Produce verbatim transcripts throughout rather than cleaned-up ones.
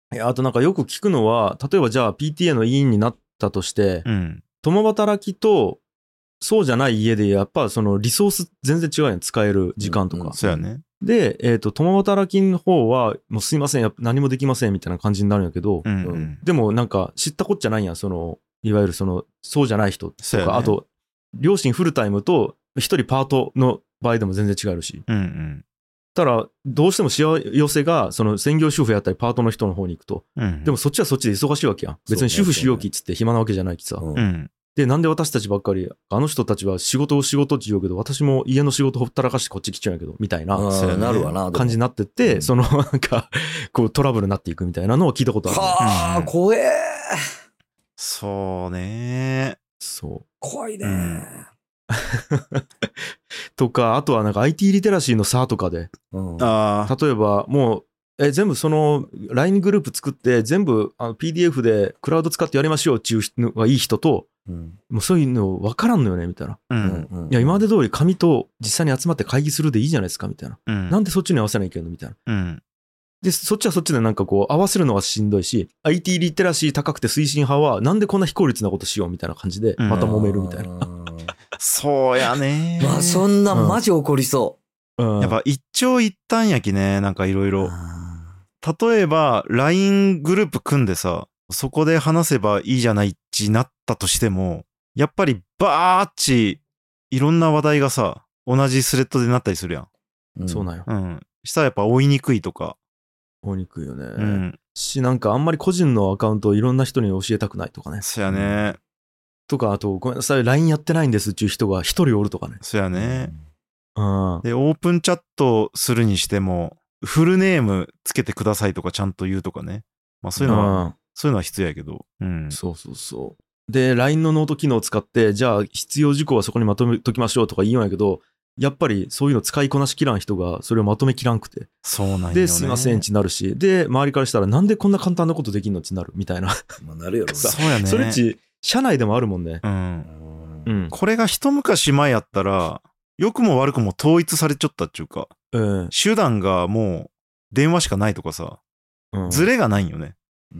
いや、あとなんかよく聞くのは、例えばじゃあ ピーティーエー の委員になったとして、 うん、 共働きとそうじゃない家でやっぱそのリソース全然違うやん、使える時間とか。 うんうん、そうやね。 で、えっと、共働きの方は、もうすいません、やっぱ何もできませんみたいな感じになるんやけど、 うんうん、 でもなんか知ったこっちゃないやん、その、いわゆるその、そうじゃない人とか、 そうやね、 あと、両親フルタイムと一人パートの場合でも全然違うし。 うんうん。 ただ、どうしてもしわ寄せが、その専業主婦やったりパートの人の方に行くと。 うん、 でもそっちはそっちで忙しいわけやん。別に主婦しようきっつって暇なわけじゃないきさ。 うん。 で、なんで私たちばっかり、あの人たちは仕事を仕事って言うけど、私も家の仕事ほったらかしてこっち来ちゃうんやけど、みたいななるわな感じになってって、うん、そのなんか、こうトラブルになっていくみたいなのを聞いたことある、ね。 はあ、怖え。 そうね。 そう。 怖いね。 うんとか、あとはなんか アイティー リテラシーの差とかで、 うん、 あ例えばもう、え全部その ライン グループ作って全部あの ピーディーエフ でクラウド使ってやりましょうっていうのがいい人と、うん、もうそういうの分からんのよねみたいな、 うんうん、 いや今まで通り紙と実際に集まって会議するでいいじゃないですかみたいな、うん、なんでそっちに合わせないけんのみたいな、うん、でそっちはそっちでなんかこう合わせるのがしんどいし アイティー リテラシー高くて推進派はなんでこんな非効率なことしようみたいな感じでまた揉めるみたいな、うん、 そうやね。 まあそんなマジ起こりそう、 うん、やっぱ一長一短やきね、なんかいろいろ。例えば ライン グループ組んでさ、そこで話せばいいじゃないっちなったとしても、やっぱりバーッチいろんな話題がさ、同じスレッドでなったりするやん。 うん、そうなんよ。 うん。したらやっぱ追いにくいとか。 追いにくいよね。 うん。 し、なんかあんまり個人のアカウントをいろんな人に教えたくないとかね。 そうやね。 とか、あと、ごめんなさい、ライン やってないんですっていう人が一人おるとかね。 そうやね。 うん。 で、オープンチャットするにしても、フルネームつけてくださいとかちゃんと言うとかね。まあそういうのは、うん、そういうのは必要やけど。うん。 そうそうそう。で、ライン のノート機能を使って、じゃあ必要事項はそこにまとめときましょうとか言うんやけど、やっぱりそういうの使いこなしきらん人がそれをまとめきらんくて。 そうなんよね。 で、すいませんってなるし、で、周りからしたらなんでこんな簡単なことできんのってなるみたいな。 まあなるよね。 そうやね。 それっち、社内でもあるもんね。 うん。うん。これが一昔前やったら、良くも悪くも統一されちゃったっていうか、うん、手段がもう電話しかないとかさ、うん、ズレがないんよね。うん。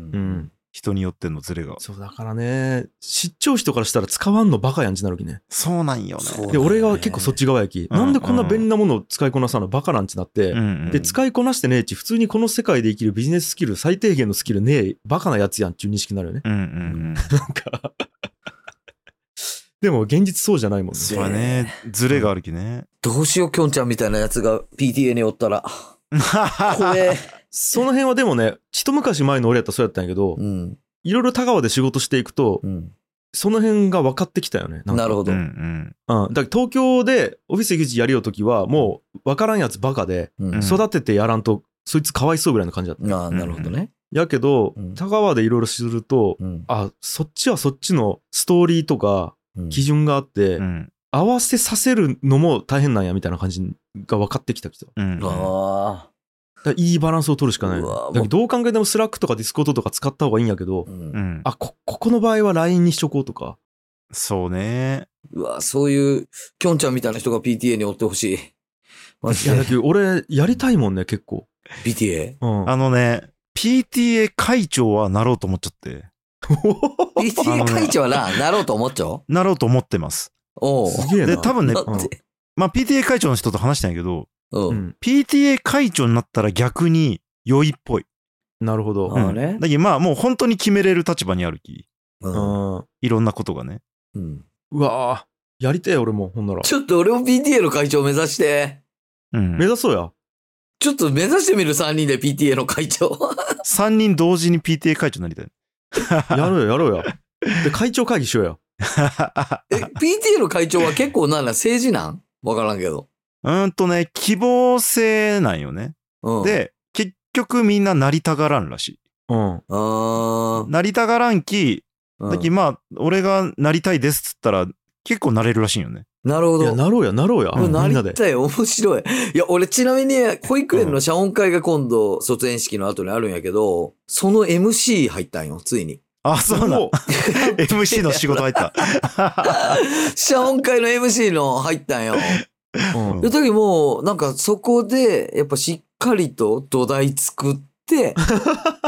人によってのズレが。 そうだからね、出張人からしたら使わんのバカやんちなるきね。 そうなんよね。 で、俺が結構そっち側やき、うん、なんでこんな便利なものを使いこなさんのバカなんちなって、うんうん、で、使いこなしてねえち、普通にこの世界で生きるビジネススキル、最低限のスキルねえ、バカなやつやんっていう認識になるよね。うんうんうん、なんかでも現実そうじゃないもんね。 そうやね。ズレがあるきね。 どうしよう、きょんちゃんみたいなやつが ピーティーエー におったら。怖え。 その辺はでもね、一昔前の俺やったらそうやったんやけど、うん、いろいろ田川で仕事していくと、うん、その辺が分かってきたよね。 なるほど。うん、 うん。だから東京でオフィス行くやりようときは、もう分からんやつバカで、うん、育ててやらんと、そいつかわいそうぐらいの感じだった。 ああ、なるほどね。 やけど、うん、田川でいろいろすると、うん、あ、そっちはそっちのストーリーとか、基準があって、うん、合わせさせるのも大変なんやみたいな感じが分かってきたけど、うん、あだいいバランスを取るしかない、ね、だけどどう考えてもスラックとかディスコードとか使った方がいいんやけど、うん、あ こ, ここの場合は ライン にしとこうとか。 そうね。 うわそういうきょんちゃんみたいな人が ピーティーエー におってほしい。 マジで。いやだけど俺やりたいもんね結構ピーティーエー、 うん、あのね ピーティーエー 会長はなろうと思っちゃってピーティーエー 会長はな、なろうと思っちゃうなろうと思ってます。 おう。 すげえな。 で、多分ね、うん、まあ ピーティーエー 会長の人と話したんやけど、うん、ピーティーエー 会長になったら逆に良いっぽい。 なるほど。 うん、あね、だけどまあもう本当に決めれる立場にあるき。 うん、 いろんなことがね。 うん、うわぁ、やりてえ俺も、ほんなら。 ちょっと俺も ピーティーエー の会長目指して。 うん。目指そうや。 ちょっと目指してみるさんにんで ピーティーエー の会長。 さんにん同時に ピーティーエー 会長になりたい。 やろうや、やろうや。で、会長会議しようや。 え、ピーティーエー の会長は結構なんだ、政治なんわからんけど。 うーんとね、希望性なんよね。うん、で、結局みんななりたがらんらしい。 うん。 あなりたがらんき、だきまあ、俺がなりたいですっつったら結構なれるらしいよね。 なるほど。 いや、なろうや、なろうや。 うん、なりたい、面白い。いや、俺ちなみに、保育園の謝恩会が今度、卒園式の後にあるんやけど、その エムシー 入ったんよ、ついに。 あ、そうなの。エムシー の仕事入った。 謝恩会の エムシー の入ったんよ。うん。で、時もう、なんかそこで、やっぱしっかりと土台作って、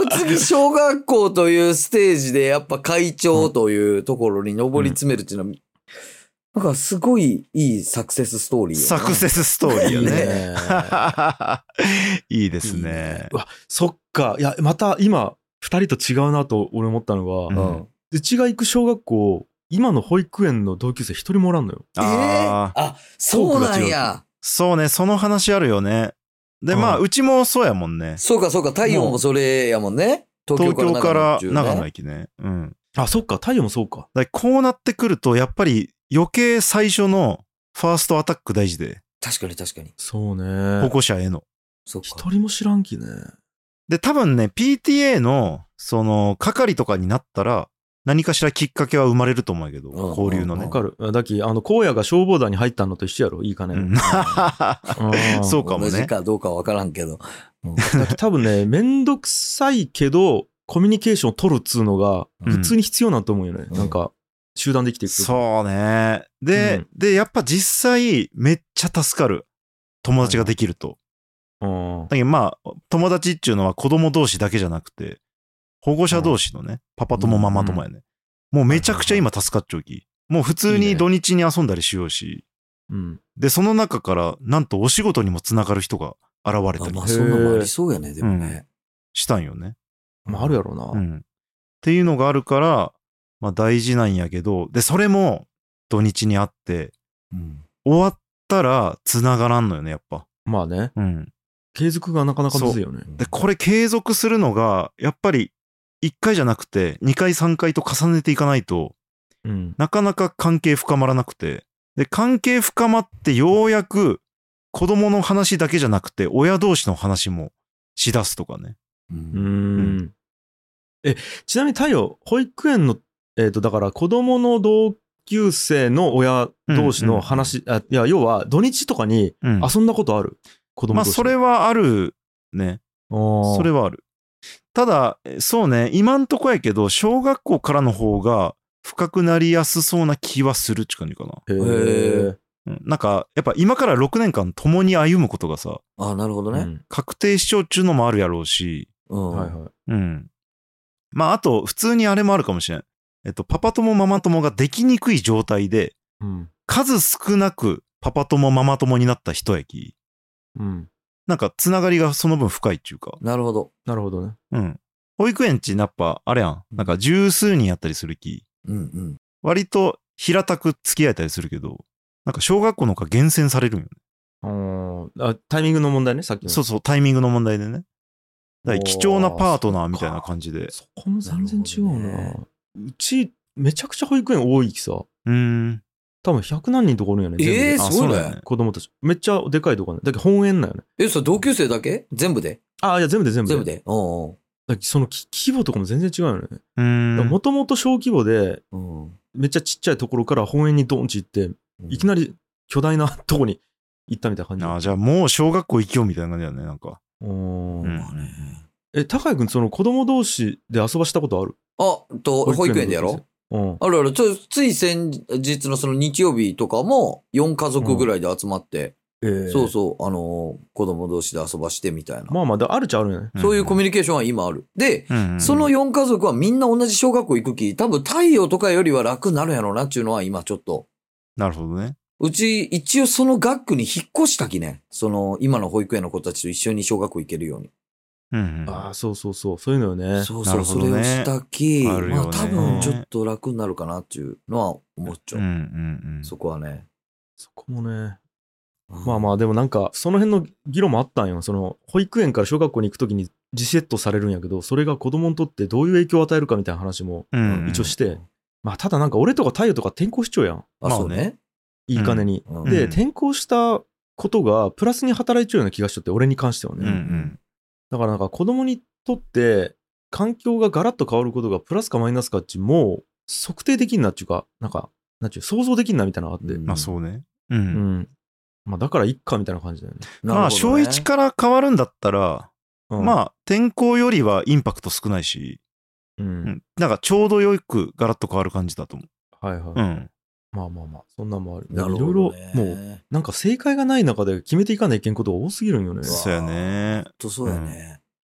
の次、小学校というステージで、やっぱ会長というところに上り詰めるっていうのは、なんかすごいいいサクセスストーリーよね。 サクセスストーリーよね。 ねいいですね。 いいねうわ、そっか。いや、また今、二人と違うなと俺思ったのが、 ううんん。 うちが行く小学校、今の保育園の同級生一人もおらんのよ。 えー、 ああ、 あ、そうなんや。 そうね、その話あるよね。で、まあ、 うんうちもそうやもんね。 そうかそうか、太陽もそれやもんね。東東京から京長野ね。 駅ね。うん。 あ、そっか。太陽もそうか。 だからこうなってくると、やっぱり余計最初のファーストアタック大事で、 確かに確かに。 そうね。 保護者への。 そうか。 一人も知らんきね。 で、多分ね、ピーティーエー の、その、係とかになったら、何かしらきっかけは生まれると思うんやけど、 うん交流のねうん。 わかる。だっき、あの、荒野が消防団に入ったのと一緒やろ。いいかね。 うんうんそうかも同じね。 かどうかわからんけど。うんだっき多分ね、めんどくさいけど、コミュニケーションを取るっつうのが、普通に必要なんと思うよね。 うんなんか、集団できていくと。 そうね。で、 うんで、やっぱ実際、めっちゃ助かる。友達ができると。 うん。 だけどまあ、友達っていうのは子供同士だけじゃなくて、保護者同士のね、パパ友ママ友やね。もうめちゃくちゃ今助かっちゃうき。もう普通に土日に遊んだりしようし。 うん。 で、その中から、なんとお仕事にもつながる人が現れたりあまあ、そんなのもありそうやね、でもね。 したんよね。 まあ、あるやろうな。 うん。っていうのがあるから、まあ大事なんやけど、で、それも土日にあって、 うん終わったら繋がらんのよね、やっぱ。 まあね。 うん。 継続がなかなかむずいよね。 で、これ継続するのが、やっぱりいっかいじゃなくて、にかいさんかいと重ねていかないと、 うん。 なかなか関係深まらなくて、で、関係深まってようやく子供の話だけじゃなくて、親同士の話もしだすとかね。 ううんーん。え、ちなみに太陽、保育園の、えっと、だから子供の同級生の親同士の話、あ、いや、要は土日とかにうん。 遊んだことある、子供まあ、 同士。 それはあるね。そそれはある。ただ、そうね、今んとこやけど、小学校からの方が深くなりやすそうな気はするって感じかな。 へへえ。 うん、なんか、やっぱ今からろくねんかん共に歩むことがさ、 あなるほどね。 うん確定しちゃうっちゅうのもあるやろうし、 うん。 はいはい。 うん。まあ、あと、普通にあれもあるかもしれん。えっと、パパ友ママ友ができにくい状態で、 うん。 数少なくパパ友ママ友になった人やき、 うん。 なんか、つながりがその分深いっていうか、 なるほど。 なるほどね。 うん。保育園ちやっぱ、あれやん。なんか十数人やったりするき、 うんうん。 割と平たく付き合えたりするけど、なんか小学校の方が厳選されるんよね。 あーあ、タイミングの問題ね、さっきの。 そうそう、タイミングの問題でね。だから貴重なパートナーみたいなじ感じで。 そこも全然違うな。 なるほうち、めちゃくちゃ保育園多いきさ。 うーん。 多分ひゃくなんにんとかおるんよね。全部でえー、 あすごいねそうだよね。 子供たち。めっちゃでかいとこね。だけど本園なんよね。 え、それ同級生だけ全部であ、いや、全部で全部で。 全部で。おうだけどそのき規模とかも全然違うよね。 うーん。 もともと小規模で、 おううん。 めっちゃちっちゃいところから本園にドンチ行って、いきなり巨大なとこに行ったみたいな感じ。 あじゃあもう小学校行きようみたいな感じだね、なんか。 うーんうんまあね。 え、高井くん、その子供同士で遊ばしたことある？ あ、と、保育園でやろうん。 あるある。ちょつい先日のその日曜日とかも、よん家族ぐらいで集まって、 えーそうそう、あのー子供同士で遊ばしてみたいな。 まあまあ、だあるっちゃあるよね。 そういうコミュニケーションは今ある。で、 うんうんそのよん家族はみんな同じ小学校行くき、多分太陽とかよりは楽になるやろうなっていうのは今ちょっと。 なるほどね。 うち、一応その学区に引っ越したきね。その、今の保育園の子たちと一緒に小学校行けるように。 うんうん。 ああ、そうそうそう。そういうのよね。 そうそう、 なるほどねそれをしたき、 あるよねまあ多分ちょっと楽になるかなっていうのは思っちゃう。 うんうんうん。 そこはね。 そこもね。まあまあ、でもなんか、その辺の議論もあったんよ。その、保育園から小学校に行くときに自セットされるんやけど、それが子供にとってどういう影響を与えるかみたいな話も、 うんうん一応してまあ、ただなんか俺とか太陽とか転校しちゃうやん。 あ、 まあそうね。 いい金に。 うんで、 うん転校したことがプラスに働いちゃうような気がしちゃって、俺に関してはね。 うんうん。 だからなんか子供にとって環境がガラッと変わることがプラスかマイナスかっちもう測定できんなっていうか、なんか、なんちゅう、想像できんなみたいなのがあって。 うんまあそうね。う。 うんん。まあだからいっかみたいな感じだよね。 まあ小いちから変わるんだったら、 うん、 まあ転校よりはインパクト少ないし、 う。 うんん。なんかちょうどよくガラッと変わる感じだと思はいはい。 う。うん。 まあまあまあ、そんなんもある。 なるいろいろほどね。 もう、なんか正解がない中で決めていかないけんことが多すぎるんよね。 そうやね。 ほんとそうやね。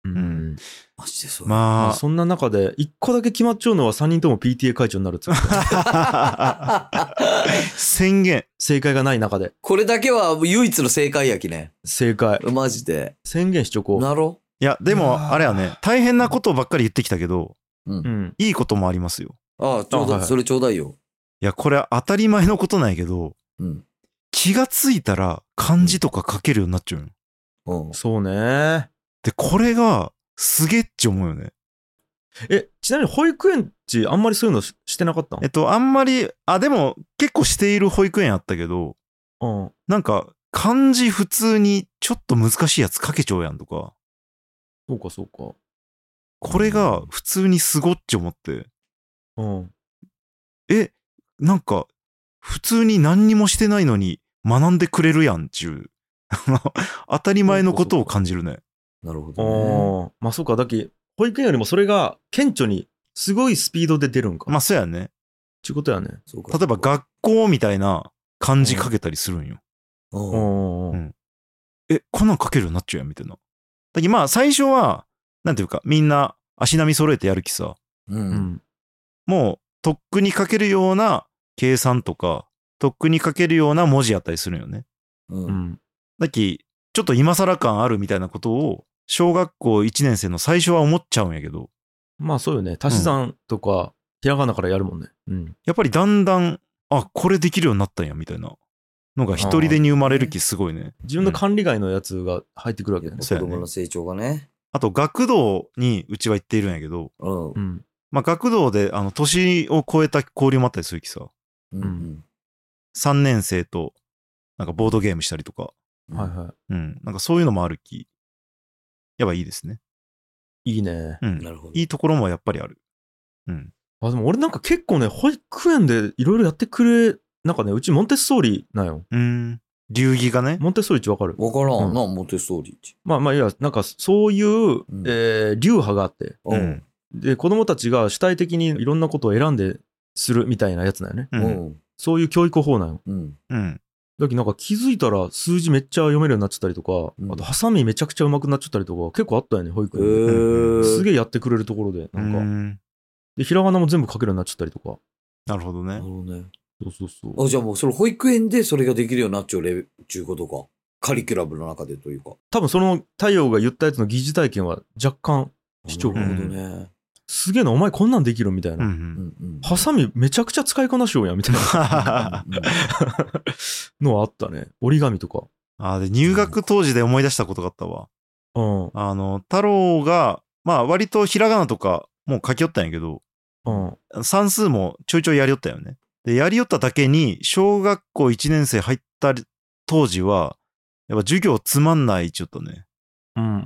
うん。 マジでそう。 まあ、 まあ、そんな中で、一個だけ決まっちゃうのはさんにんとも ピーティーエー 会長になるっつう。 宣言。 正解がない中で。 これだけは唯一の正解やきね。 正解。 マジで。 宣言しちょこう。 なろ？ いや、でも、あれはね、大変なことばっかり言ってきたけど、 うん。 いいこともありますよ。 ああ、ちょうだい。それちょうだいよ。 いや、これは当たり前のことなんやけど、 うん。 気がついたら漢字とか書けるようになっちゃうよ。 うん。 そうね。 で、これがすげえって思うよね。 え、ちなみに保育園ちあんまりそういうの し, してなかったの？ えっと、あんまり、あ、でも結構している保育園あったけど、 うん。 なんか漢字普通にちょっと難しいやつ書けちゃうやんとか。 そうかそうか。 これが普通にすごっち思って。 うん。 え、なんか普通に何にもしてないのに学んでくれるやんっていう、当たり前のことを感じるね。 なるほどね。 ああ、まあそうか。だけ保育園よりもそれが顕著にすごいスピードで出るんか。 まあそうやね。 ちゅうことやね。 例えば学校みたいな漢字書けたりするんよ。 うん。 うん。え、こんなん書けるようになっちゃうやんみたいな。だけどまあ最初は、なんていうかみんな足並み揃えてやる気さ。 うん。 もうとっくに書けるような計算とか、とっくに書けるような文字やったりするんよね。 うん。 だき、ちょっと今更感あるみたいなことを、小学校いちねん生の最初は思っちゃうんやけど。 まあそうよね。足し算とか、ひらがなからやるもんね。うん。 やっぱりだんだん、あ、これできるようになったんや、みたいなのが一人でに生まれる気すごいね。 自分の管理外のやつが入ってくるわけだね。 子供の成長がね。 あと、学童にうちは行っているんやけど、 うん。 まあ学童で、あの、年を超えた交流もあったりするきさ。 うん。 さんねん生と、なんかボードゲームしたりとか。 はいはい。 うん。なんかそういうのもあるき、やっぱいいですね。 いいね。 うん。 なるほど。 いいところもやっぱりある。うん。 あ、でも俺なんか結構ね、保育園でいろいろやってくれ、なんかね、うちモンテッソーリなんよ。 うん。流儀がね。 モンテッソーリってわかる？ わからんな、モンテッソーリって。 まあまあいや、なんかそういう、うん、えー、流派があって。 うん。 で、子供たちが主体的にいろんなことを選んでするみたいなやつだよね。 うん。 そういう教育法なんよ。 うん。 うん。 だけどなんか気づいたら数字めっちゃ読めるようになっちゃったりとか、うん、あとハサミめちゃくちゃ上手くなっちゃったりとか結構あったよね、保育園で。えー、すげえやってくれるところで、なんか。んで、ひらがなも全部書けるようになっちゃったりとか。 なるほどね。 なるほどね。 そうそうそう。 あ、じゃあもうそれ保育園でそれができるようになっちゃうレベルっていうことか。カリキュラムの中でというか。 多分その太陽が言ったやつの疑似体験は若干主張が。 なるほどね。 すげえな、お前こんなんできるみたいな。 うんうんうん、 ハサミめちゃくちゃ使いこなしようや、みたいなのはあったね。折り紙とか。 あ、で、入学当時で思い出したことがあったわ。 うん。 あの、太郎が、まあ割とひらがなとかもう書きよったんやけど、 うん。 算数もちょいちょいやりよったよね。で、やりよっただけに、小学校いちねん生入った当時は、やっぱ授業つまんないちょっとね。 うんうんうん。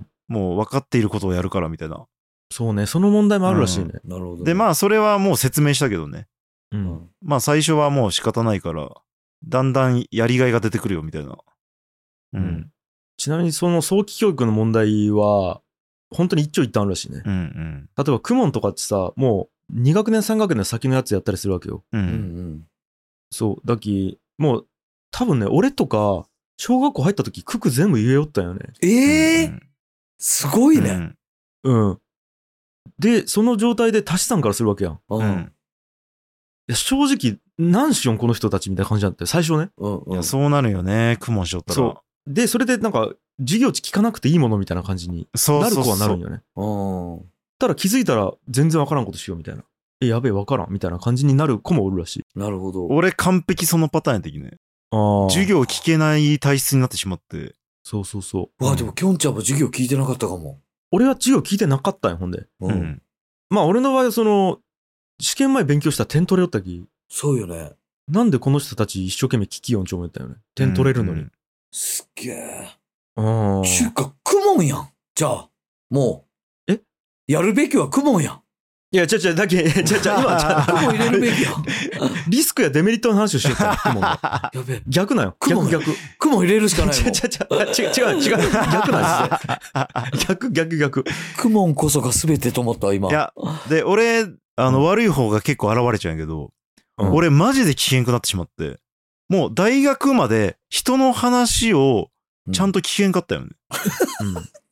もう分かっていることをやるからみたいな。 そうね、その問題もあるらしいね。 うん、なるほど、ね。 で、まあ、それはもう説明したけどね。 うん。 まあ、最初はもう仕方ないから、だんだんやりがいが出てくるよみたいな。うん。うん、 ちなみに、その早期教育の問題は、本当に一長一短あるらしいね。 うんうん。 例えば、クモンとかってさ、もうに学年さん学年先のやつやったりするわけよ。 うん。うんうん、 そう。だき、もう、多分ね、俺とか、小学校入った時、九九全部言えよったよね。 ええーうん、すごいね。 うん。うんで、その状態で足し算からするわけやん。 うん。 いや正直、何しよんこの人たちみたいな感じだったよ。最初ね。 うんうん、 いや、そうなるよね。クモンしよったら。 そう。で、それでなんか、授業値聞かなくていいものみたいな感じになる子はなるんよね。 そうそうそう。 ただ気づいたら全然わからんことしようみたいな。え、やべえわからんみたいな感じになる子もおるらしい。 なるほど。 俺完璧そのパターンや的ね。あ授業聞けない体質になってしまって。 そうそうそう。 わあ、でもきょんちゃんも授業聞いてなかったかも。 俺は授業聞いてなかったんよ、ほんで。 うん。うんまあ俺の場合はその試験前勉強したら点取れよったき。 そうよね。 なんでこの人たち一生懸命聞きよんちょ思ったよね。点取れるのに。うんうん、 すっげえ。 ああ。 ちゅうか、クモンやん。じゃあ、もう。えやるべきはクモンやん。 いや、ちゃちゃ、だけ、ちゃちゃ、今、ちゃ、 クモン入れるべきやん。 リスクやデメリットの話をしよったクモンが。 やべえ。 逆なんよ。逆逆。 クモン入れるしかないもん。 ちゃちゃちゃ、違う、違う、違う。逆なんですよ。逆、逆、逆。 クモンこそが全てと思った、今。 いや、で、俺、あの、うん、悪い方が結構現れちゃうんやけど、うん、俺マジで危険くなってしまって、もう大学まで人の話をちゃんと聞けんかったよね。 うん。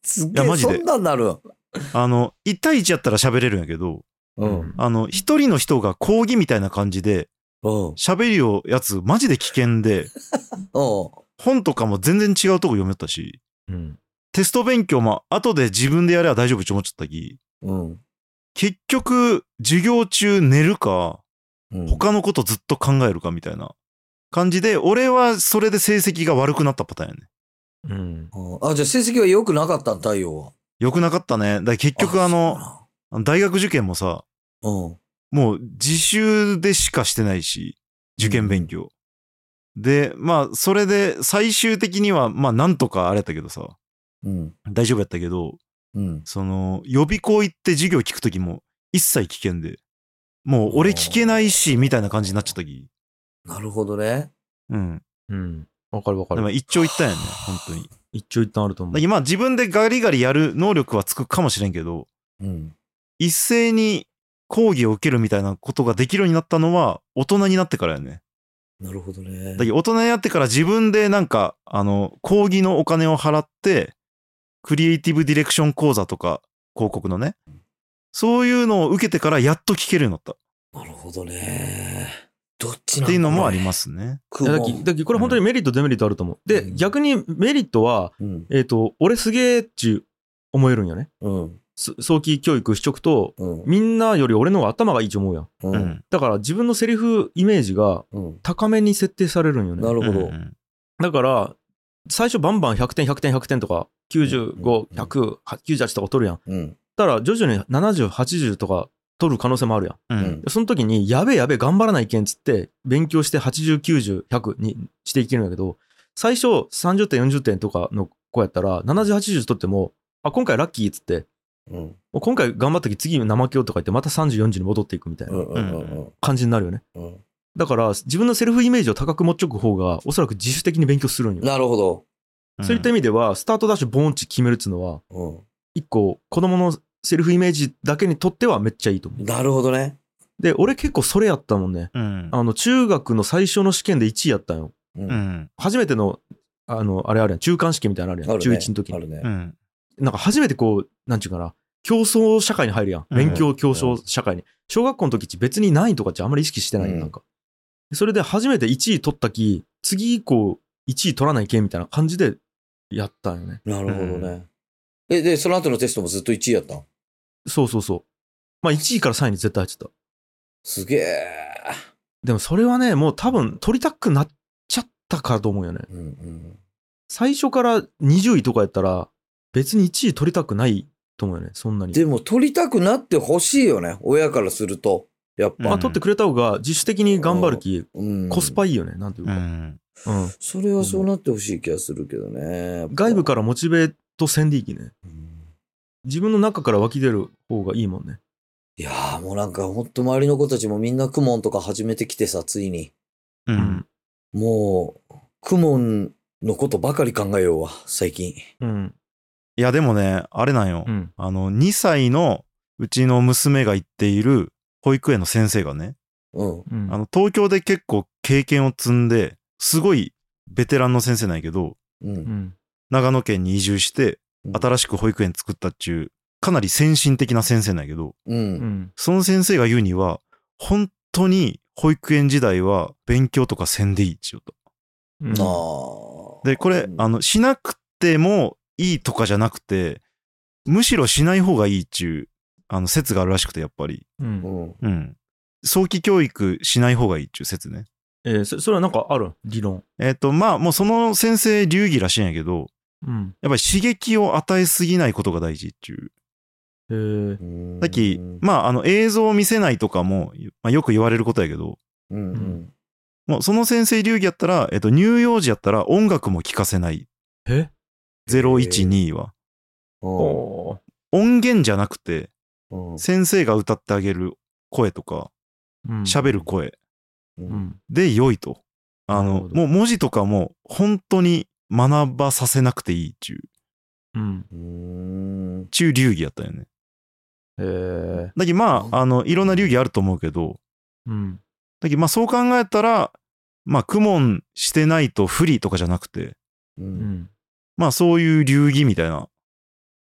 すげえ、 いやマジでそんなんなる。 あの、いち対いちやったら喋れるんやけど、 うん。 あの、一人の人が講義みたいな感じで、 うん。 喋りよやつマジで危険で、 うん。 本とかも全然違うとこ読めたし、 うん。 テスト勉強も後で自分でやれば大丈夫って思っちゃったき、 うん。 結局、授業中寝るか、 うん。 他のことずっと考えるかみたいな感じで、俺はそれで成績が悪くなったパターンやね。 うん。 あ、じゃあ成績は良くなかったん、太陽は。 良くなかったね。だから結局あの、大学受験もさ、 そうなん。 もう自習でしかしてないし、受験勉強。で、まあ、それで最終的には、まあ、なんとかあれやったけどさ、 うん。 大丈夫やったけど、 うん。 その、予備校行って授業聞くときも一切聞けんで、もう俺聞けないし、みたいな感じになっちゃったき。 なるほどね。 うん。 うん。わかるわかる。 でも一長一短やね、本当に。 一長一短あると思う。 今自分でガリガリやる能力はつくかもしれんけど、 うん。 一斉に講義を受けるみたいなことができるようになったのは大人になってからやね。 なるほどね。 だけど大人になってから自分でなんか、あの、講義のお金を払って、クリエイティブディレクション講座とか、広告のね、そういうのを受けてからやっと聞けるようになった。 なるほどね。どっちなんだろうねっていうのもありますね。 いやだきだきこれ本当にメリット、デメリットあると思う。で、 うん逆にメリットは、 うん。 えっ、と、俺すげえっちゅう思えるんよね。 うん。 す早期教育しとくと、 うん。 みんなより俺の方が頭がいいと思うやん。 う。 うんん。 だから自分のセリフイメージがうん。 高めに設定されるんよね。 なるほど。 うんだから、最初バンバンひゃくてん、ひゃくてん、ひゃくてんとか、きゅうじゅうご、ひゃく、きゅうじゅうはちとか取るやん。 うん。 だから徐々にななじゅう、はちじゅうとか取る可能性もあるやん。 うん。 うんその時に、やべえやべえ頑張らないけんつって、勉強してはちじゅう、きゅうじゅう、ひゃくにしていけるんだけど、最初さんじゅってん、よんじゅってんとかの子やったら、ななじゅう、はちじゅう取っても、あ、今回ラッキーっつって、 うん。 もう今回頑張った時次生教とか言ってまたさんじゅう、よんじゅうに戻っていくみたいなうん。うん。 感じになるよね。 うん。 だから自分のセルフイメージを高く持っちょく方がおそらく自主的に勉強するんよ。 なるほど。 そういった意味ではスタートダッシュボーンチ決めるっつうのはうん。 一個子供のセルフイメージだけにとってはめっちゃいいと思う。 なるほどね。 で俺結構それやったもんね。 うん。 あの中学の最初の試験でいちいやったんよ。 う。 うんん。 初めてのあのあれあるやん、中間試験みたいなのあるやん、 あるね中いちの時に。 あるねう。ん。 なんか初めてこうなんちゅうかな、競争社会に入るやん。 うん勉強競争社会に。小学校の時って別に何位とかってあんまり意識してないよ、 うんなんか。それで初めていちい取ったき、次以降いちい取らないけんみたいな感じでやったんよね。 なるほどね。え、で、その後のテストもずっといちいやったん？ そうそうそう。まあいちいからさんいに絶対入ってた。 すげえ。 でもそれはね、もう多分取りたくなっちゃったからと思うよね。 うんうん。 最初からにじゅういとかやったら別にいちい取りたくないと思うよね、そんなに。 でも取りたくなってほしいよね。親からすると。やっぱ。 まあ取ってくれた方が自主的に頑張るき、 うん。 コスパいいよね、なんていうか。 うん。 うん。 それはそうなってほしい気がするけどね。 外部からモチベートせんでいいきね。 うん自分の中から湧き出る方がいいもんね。 いやーもうなんかほんと周りの子たちもみんなクモンとか始めてきてさ、ついに。 う。 うんん。 もう、クモンのことばかり考えようわ、最近。 うん。 いや、でもね、あれなんよ。 うん。 あの、にさいのうちの娘が行っている保育園の先生がね、 うん。 うん。 あの、東京で結構経験を積んで、すごいベテランの先生なんやけど、 う。 うんん。 長野県に移住して、 うん新しく保育園作ったっちゅう、かなり先進的な先生なんやけど、 う。 うんん。 その先生が言うには、本当に保育園時代は勉強とかせんでいいって言うと。 うんああ。 で、これ、あの、しなくてもいいとかじゃなくて、むしろしない方がいいっちゅう、あの、説があるらしくて、やっぱり。 う。 うんん。 うん。早期教育しない方がいいっちゅう説ね。 えーそ、それはなんかある理論。 えっと、まあ、もうその先生流儀らしいんやけど、 うん。 やっぱり刺激を与えすぎないことが大事っていう。 えー、 うんさっき、まあ、あの、映像を見せないとかも、まあ、よく言われることやけど、 うんうん。 もうその先生流儀やったら、えっと、乳幼児やったら音楽も聴かせない。 えゼロいちには。 おー。 音源じゃなくて、 うん先生が歌ってあげる声とか、 うん。 喋る声ううんん。 で良いと。あのなるほ、どもう文字とかも本当に学ばさせなくていいっていう、 うん。 うん。 中流儀やったよね。 えー。 だけどまあ、あの、いろんな流儀あると思うけど、 うん。 だけどまあそう考えたら、まあ、苦悶してないと不利とかじゃなくて、 う。 うんん。 まあそういう流儀みたいな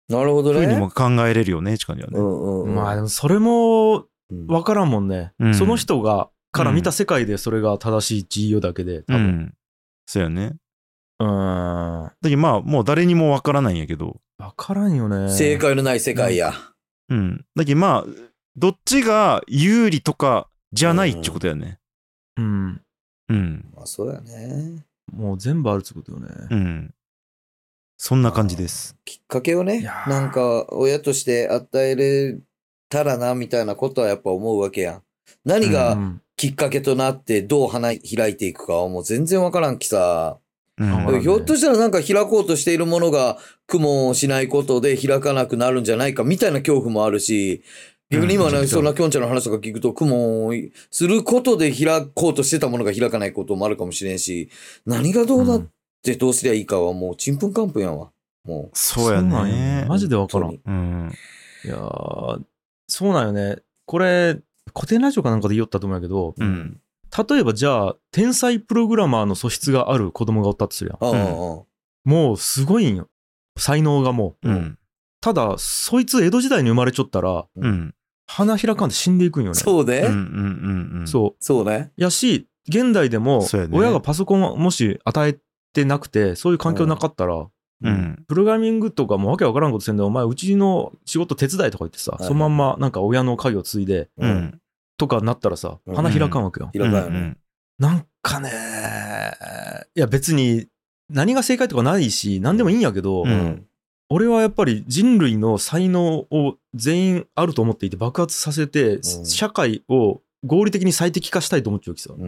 なるほどね。 ふうにも考えれるよね、ちかにはね。 うんうんうん、 まあでもそれも分からんもんね。 うん、 その人が、から見た世界でそれが正しい自由だけで、多分。 うん。そうやね。 うーん。 だけどまあ、もう誰にも分からないんやけど。 分からんよね。 正解のない世界や。 うん。だけどまあ、どっちが有利とかじゃないってことやね。 うん。 うん。 まあそうやね。 もう全部あるってことよね。 うん。そんな感じです。 きっかけをね、なんか親として与えれたらなみたいなことはやっぱ思うわけやん。何がきっかけとなってどう花開いていくかはもう全然わからんきさ。うん、ひょっとしたらなんか開こうとしているものが苦悶をしないことで開かなくなるんじゃないかみたいな恐怖もあるし、逆に今ね、うん、そんなきょんちゃんの話とか聞くと苦悶をすることで開こうとしてたものが開かないこともあるかもしれんし、何がどうなってどうすりゃいいかはもうちんぷんかんぷんやわ。もう。 そうやね。 マジでわからん。うん。いやー、そうなんよね。これ、古典ラジオかなんかで言おったと思うんやけど、うん、例えばじゃあ、天才プログラマーの素質がある子供がおったとするやん。うん、もうすごいんよ。才能がもう。うん、ただ、そいつ江戸時代に生まれちょったら、うん、花開かんで死んでいくんよね。 そうね。うんうんうん、そう。 そうね。 やし、現代でも、親がパソコンをもし与えてなくて、そういう環境なかったら、うん、プログラミングとかもわけわからんことせんで、お前うちの仕事手伝いとか言ってさ、はい、そのまんまなんか親の家業継いで、うん、とかなったらさ、花開かんわけよ。 開かんよね。 なんかね、いや別に何が正解とかないし、何でもいいんやけど、うん、俺はやっぱり人類の才能を全員あると思っていて爆発させて、うん、社会を合理的に最適化したいと思っちゃうわけさ。うん、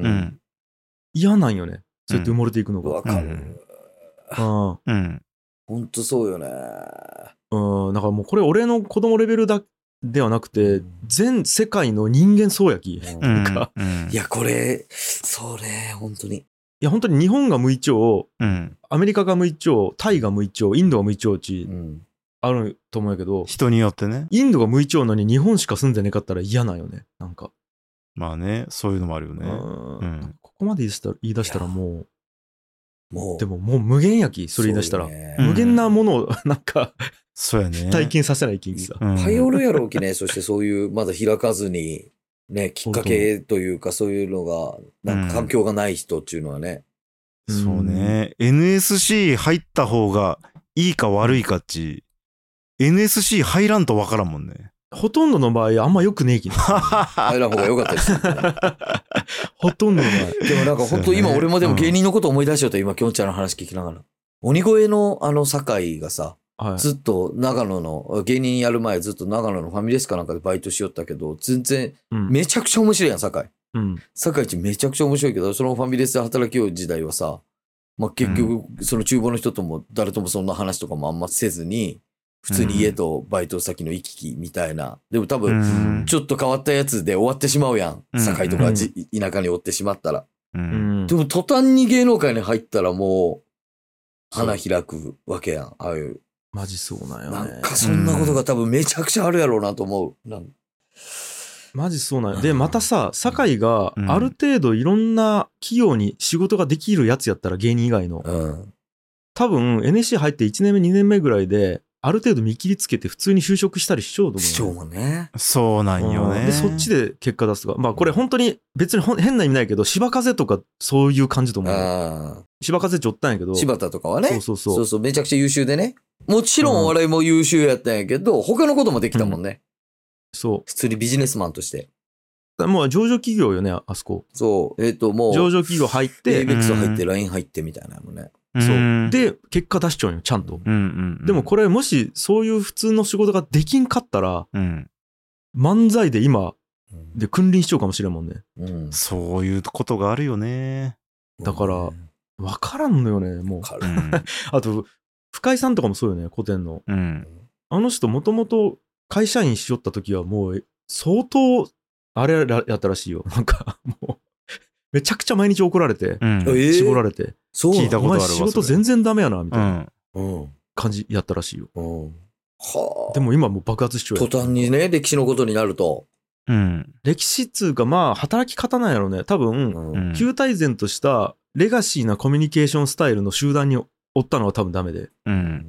嫌なんよね。そうやって埋もれていくのが。 わ、うん、かる。ああ。うんほんとそうよね。 うん、だからもうこれ俺の子供レベルだではなくて、全世界の人間そうやき。うん、なんか、 うん、いや、これ、そうね、本当に。いや、本当に日本が無一丁、うん、アメリカが無一丁、タイが無一丁、インドが無一丁ち、うん、あると思うんやけど、 人によってね。 インドが無一丁なのに日本しか住んでねかったら嫌なんよね、なんか。 まあね、そういうのもあるよね。 うん、ここまで言い出したら、言い出したらもう、もうでももう無限やき、それ言い出したら。無限なものをなんか、 そうやね。 体験させないきんさ。 頼るやろうきね、そしてそういう、まだ開かずに、ね、きっかけというかそういうのが、なんか環境がない人っていうのはね。 うん、そうね。エヌエスシー 入った方がいいか悪いかっち、エヌエスシー 入らんとわからんもんね。 ほとんどの場合あんま良くねえきね。 入らん方が良かったです、ね。 ほとんどの場合。 でもなんか本当今俺もでも芸人のこと思い出しちゃった、今きょんちゃんの話聞きながら。鬼越のあの酒がさ、はい、ずっと長野の、芸人やる前ずっと長野のファミレスかなんかでバイトしよったけど、全然、めちゃくちゃ面白いやん、酒井。うん。酒井ちめちゃくちゃ面白いけど、そのファミレスで働きよう時代はさ、まあ、結局、その厨房の人とも誰ともそんな話とかもあんませずに、普通に家とバイト先の行き来みたいな。でも多分、ちょっと変わったやつで終わってしまうやん。酒井とかじ田舎におってしまったら。うん、でも途端に芸能界に入ったらもう、花開くわけやん。ああいう。 マジそうなんよね。 なんかそんなことが多分めちゃくちゃあるやろうなと思う。なんマジそうなんよ。で、またさ、酒井がある程度いろんな企業に仕事ができるやつやったら芸人以外の。うん、多分 エヌエスシー 入っていちねんめにねんめぐらいで、ある程度見切りつけて普通に就職したりしちゃうと思う、ね。 しちゃうもんね。 そうなんよね。 で、そっちで結果出すとか。まあこれ本当に別に変な意味ないけど、芝風とかそういう感じと思う。芝風ちょったんやけど。 柴田とかはね。 そうそうそう。 そうそう、めちゃくちゃ優秀でね。もちろんお笑いも優秀やったんやけど、うん、他のこともできたもんね。 うん、そう。 普通にビジネスマンとして。 もう上場企業よね、あそこ。 そう。えっ、ー、と、もう。 上場企業入って。 エイベックス 入って、ライン 入ってみたいなのね。 そう。で、結果出しちゃうんよ、ちゃんと。うんうんうん、でもこれ、もし、そういう普通の仕事ができんかったら、うん、漫才で今、で君臨しちゃうかもしれんもんね。 うん、そういうことがあるよね。 だから、わからんのよね、もう。うん、あと、深井さんとかもそうよね、古典の。うん、あの人、もともと会社員しよった時は、もう、相当、あれやったらしいよ。なんか、もう。めちゃくちゃ毎日怒られて、うん、絞られて、 そう聞いたことあるわ。 お前仕事全然ダメやなみたいな感じやったらしいよ。うん、はあ。でも今もう爆発しちゃう。 途端にね、歴史のことになると。 うん、歴史っつうかまあ働き方なんやろうね。多分、うん、旧態然としたレガシーなコミュニケーションスタイルの集団におったのは多分ダメで。うん、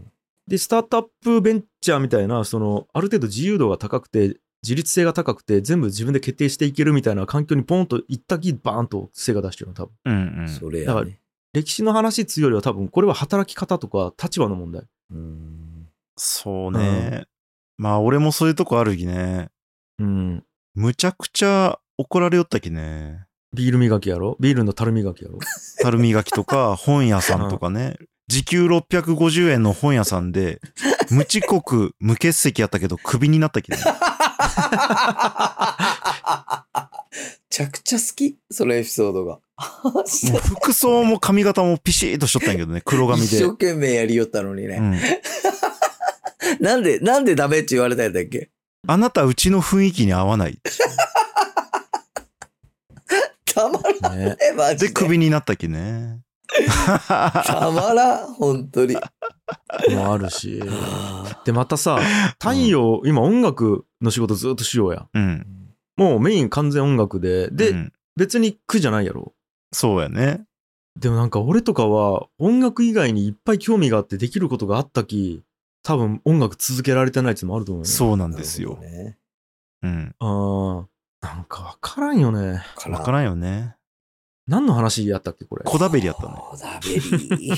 でスタートアップベンチャーみたいなそのある程度自由度が高くて自律性が高くて全部自分で決定していけるみたいな環境にポンと一takiバーンと成果出してるの多分、 うんうん、それやね、 だから歴史の話つうよりは多分これは働き方とか立場の問題。 うーんそうね、うん、まあ俺もそういうとこあるきね。 うんむちゃくちゃ怒られよったきね。 ビール磨きやろ、ビールの樽磨きやろ、 樽磨きとか本屋さんとかね、うん、時給ろっぴゃくごじゅうえんの本屋さんで無遅刻無欠席やったけどクビになったきね。 めちゃくちゃ好きそのエピソードが。 もう服装も髪型もピシッとしとったんやけどね、黒髪で一生懸命やりよったのにね、うん、なんでなんでダメって言われたんだっけ。 あなたうちの雰囲気に合わないたまらんね、マジで。 でクビになったきね。 たまらん本当に。 もあるしでまたさ太陽、うん、今音楽の仕事ずっとしようや、 うん、 もうメイン完全音楽でで、うん、別に苦じゃないやろ。 そうやね。 でもなんか俺とかは音楽以外にいっぱい興味があってできることがあったき多分音楽続けられてないってのもあると思うよ、ね、 そうなんですよ、ね、うんあなんか分からんよね。 分からんよね。 何の話やったっけこれ。 こだべりやったね。 こだべり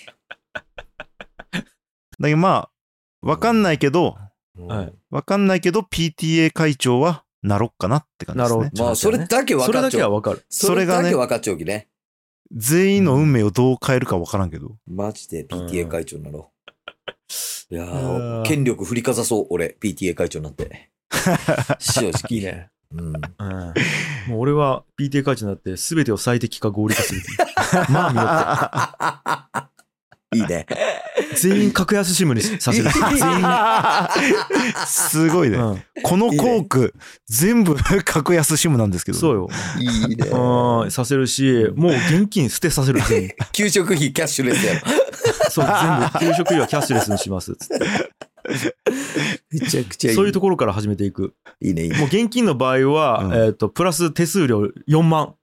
だけどまあ分かんないけど、はい、分かんないけど ピーティーエー 会長はなろっかなって感じですね。 まあそれだけ分かっちゃう。 それだけは分かる。 それだけ分かっちゃうきね。 全員の運命をどう変えるか分からんけど。 マジで ピーティーエー 会長なろう。いやー権力振りかざそう俺 ピーティーエー 会長になって。正直いいね。うん、うん、 もう俺は ピーティーエー 会長になって全てを最適化合理化する。まあ見よって。 いいね。 全員格安シムにさせる。全員すごいね、うん、このコークいい、ね、全部格安シムなんですけど。 そうよ。 いいね。 あさせるし、もう現金捨てさせる。 給食費キャッシュレスやろ。 そう全部給食費はキャッシュレスにしますつって。 めちゃくちゃいい。 そういうところから始めていく。 いいねいいね。 もう現金の場合は、うん、えーとプラス手数料よんまん。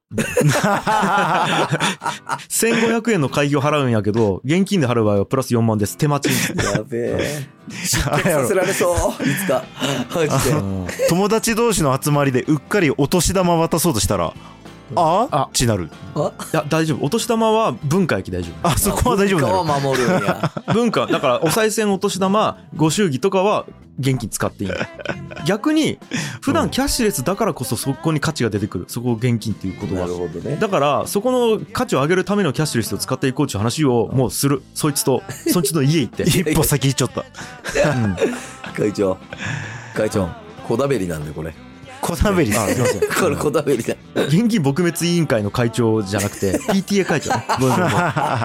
せんごひゃくえんの会費を払うんやけど現金で払う場合はプラスよんまんです。手待ち。 やべえ。失脚させられそういつか。マジで。友達同士の集まりでうっかりお年玉渡そうとしたらああっちなる。 あいや大丈夫。お年玉は文化駅大丈夫。 あそこは大丈夫だよ。 文化は守るんや。 文化だからお賽銭お年玉ご祝儀とかは現金使っていい。逆に普段キャッシュレスだからこそそこに価値が出てくる。そこ現金っていうことは。 なるほどね。 だからそこの価値を上げるためのキャッシュレスを使っていこうっていう話をもうする。そいつとそいつの家行って一歩先行っちゃった。 うん、会長会長こだべりなんでこれ。 こだべり。 あ、すいません。これこだべりだ。 現金撲滅委員会の会長じゃなくて ピーティーエー 会長ね。ごめんごめん。い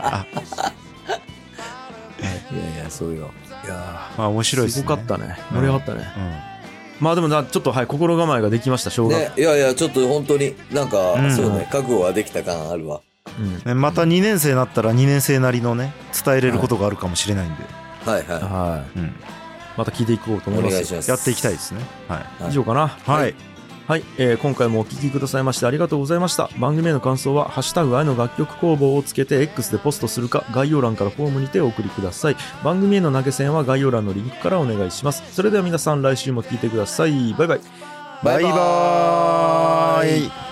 やいやそうよ。 いやまあ面白いですね。 すごかったね。盛り上がったね。うんうん、まあでもなちょっとはい心構えができました小学。 ねいやいやちょっと本当になんか、うん、そうね覚悟はできた感あるわ。 うん、またにねん生になったらにねん生なりのね伝えれることがあるかもしれないんで。 はいはいはい。うんまた聞いていこうと思います。お願いします。 やっていきたいですね。はい。 以上かな。 はい。 はい、はいえー、今回もお聞きくださいましてありがとうございました。番組への感想はハッシュタグ愛の楽曲工房をつけて X でポストするか概要欄からフォームにてお送りください。番組への投げ銭は概要欄のリンクからお願いします。それでは皆さん来週も聞いてください。バイバイ。 バイバーイ。